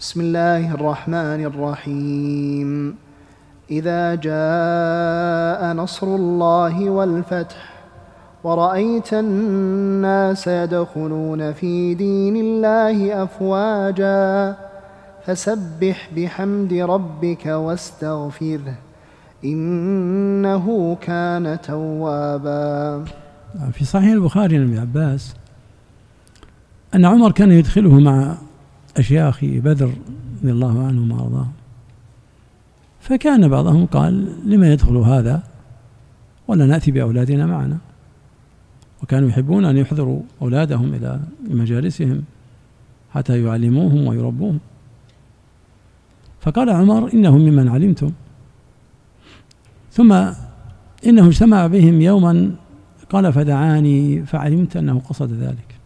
بسم الله الرحمن الرحيم. إذا جاء نصر الله والفتح ورأيت الناس يدخلون في دين الله أفواجا فسبح بحمد ربك واستغفره إنه كان توابا. في صحيح البخاري عن ابن عباس أن عمر كان يدخله مع أشياخ بدر رضي الله عنهم وأرضاهم، فكان بعضهم قال لما يدخل هذا ولا نأتي بأولادنا معنا، وكانوا يحبون أن يحضروا أولادهم إلى مجالسهم حتى يعلموهم ويربوهم، فقال عمر إنهم ممن علمتم، ثم إنه اجتمع بهم يوما قال فدعاني فعلمت أنه قصد ذلك،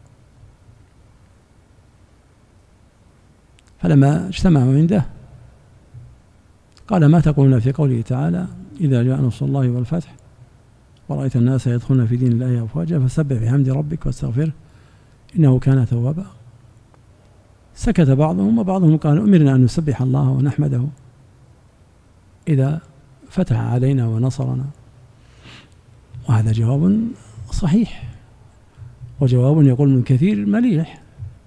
فلما اجتمعوا عنده قال ما تقولون في قوله تعالى إذا جاء نصر الله والفتح ورأيت الناس يدخلون في دين الله أفواجا فسبح بحمد ربك واستغفره إنه كان توابا. سكت بعضهم وبعضهم قال أمرنا أن نسبح الله ونحمده إذا فتح علينا ونصرنا، وهذا جواب صحيح وجواب يقول من كثير مليح،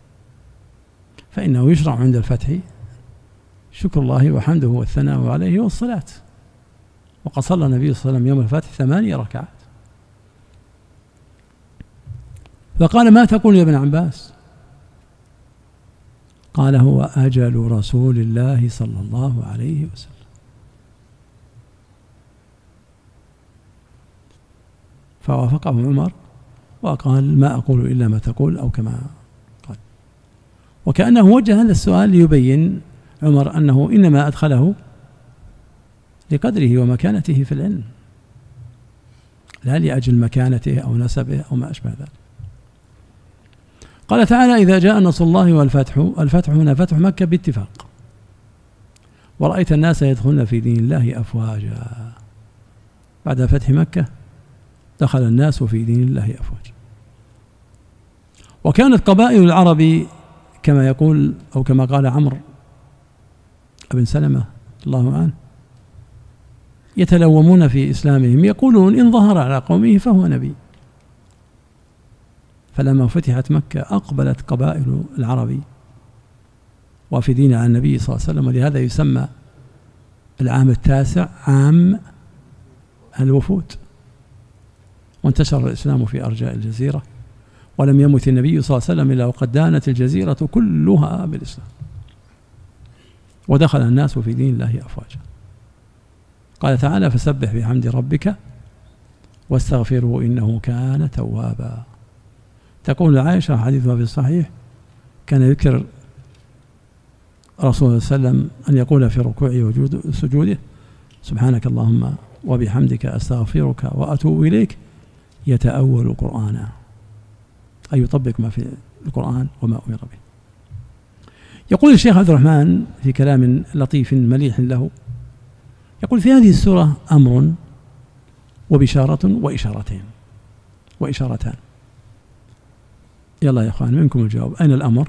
فإنه يشرع عند الفتح شكر الله وحمده والثناء عليه والصلاة، وقد صلى النبي صلى الله عليه وسلم يوم الفتح 8 ركعات. فقال ما تقول يا ابن عباس؟ قال هو أجل رسول الله صلى الله عليه وسلم. فوافقه عمر وقال ما أقول إلا ما تقول أو كما قال، وكأنه وجه هذا السؤال ليبين عمر أنه إنما أدخله لقدره ومكانته في العلم لا لأجل مكانته أو نسبه أو ما أشبه ذلك. قال تعالى إذا جاء نصر الله والفتح، الفتح هنا فتح مكة باتفاق، ورأيت الناس يدخلون في دين الله أفواجا، بعد فتح مكة دخل الناس في دين الله أفواجا. وكانت قبائل العرب كما يقول أو كما قال عمرو بن سلمة الله عنه يتلومون في إسلامهم يقولون إن ظهر على قومه فهو نبي. فلما فتحت مكة أقبلت قبائل العرب وافدين على النبي صلى الله عليه وسلم، ولهذا يسمى العام 9 عام الوفود، وانتشر الإسلام في أرجاء الجزيرة، ولم يمت النبي صلى الله عليه وسلم إلا وقد دانت الجزيرة كلها بالإسلام، ودخل الناس في دين الله أفواجا. قال تعالى فسبح بحمد ربك واستغفره إنه كان توابا. تقول عائشة حديثها في الصحيح كان يذكر رسول الله صلى الله عليه وسلم أن يقول في ركوعه وسجوده سبحانك اللهم وبحمدك أستغفرك وأتوب إليك يتأول القرآن، أي يطبق ما في القرآن وما أمر به. يقول الشيخ عبد الرحمن في كلام لطيف مليح له، يقول في هذه السورة أمر وبشارة وإشارتان. يلا يا أخوان منكم الجواب، أين الأمر؟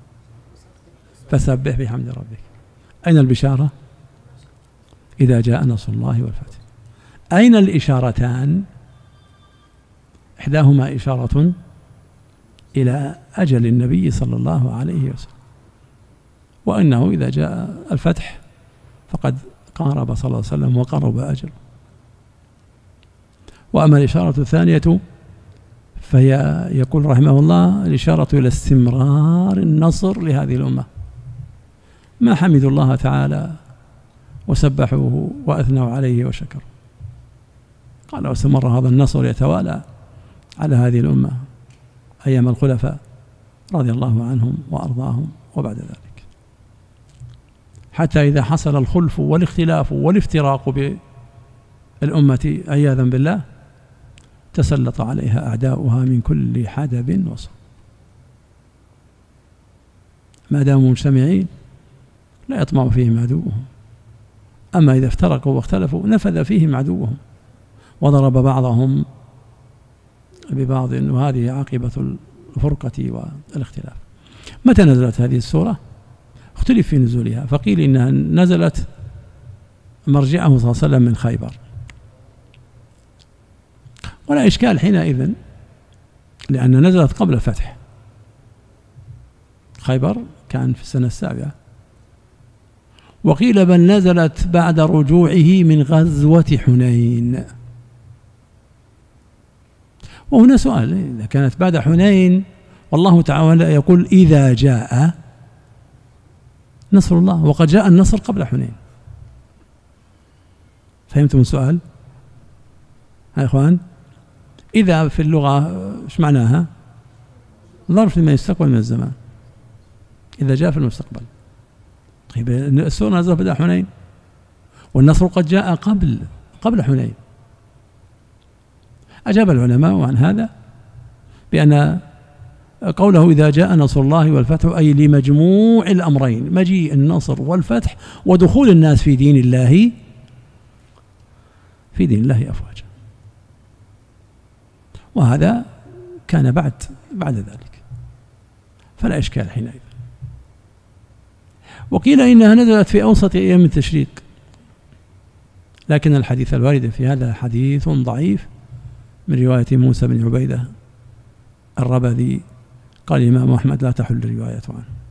فسبح بحمد ربك. أين البشارة؟ إذا جاء نصر الله والفتح. أين الإشارتان؟ إحداهما إشارة إلى أجل النبي صلى الله عليه وسلم، وأنه إذا جاء الفتح فقد قارب صلى الله عليه وسلم وقرب أجله. وأما الإشارة الثانية فهي يقول رحمه الله الإشارة إلى استمرار النصر لهذه الأمة، ما حمدوا الله تعالى وسبحوه وأثنوا عليه وشكروا، قال واستمر هذا النصر يتوالى على هذه الأمة أيام الخلفاء رضي الله عنهم وأرضاهم وبعد ذلك، حتى إذا حصل الخلف والاختلاف والافتراق بالأمة عياذا بالله تسلط عليها أعداؤها من كل حدب وصب، ما داموا مجتمعين لا يطمع فيهم عدوهم، أما إذا افترقوا واختلفوا نفذ فيهم عدوهم وضرب بعضهم ببعض، وهذه عاقبة الفرقة والاختلاف. متى نزلت هذه السورة؟ اختلف في نزولها، فقيل إنها نزلت مرجعه صلى الله عليه وسلم من خيبر، ولا إشكال حينئذ لأن نزلت قبل الفتح. خيبر كان في السنة 7، وقيل بل نزلت بعد رجوعه من غزوة حنين. وهنا سؤال: إذا كانت بعد حنين والله تعالى يقول إذا جاء نصر الله، وقد جاء النصر قبل حنين، فهمتم السؤال؟ يا إخوان، إذا في اللغة إيش معناها؟ ظرف لما يستقبل من الزمان، إذا جاء في المستقبل. طيب السورة نزلت بعد حنين، والنصر قد جاء قبل حنين. أجاب العلماء عن هذا بأن قوله إذا جاء نصر الله والفتح أي لمجموع الأمرين، مجيء النصر والفتح ودخول الناس في دين الله أفواجا. وهذا كان بعد ذلك، فلا إشكال حينئذ. وقيل إنها نزلت في أوسط أيام التشريق، لكن الحديث الوارد في هذا حديث ضعيف من رواية موسى بن عبيدة الربذي، قال الإمام أحمد لا تحل روايته عنه.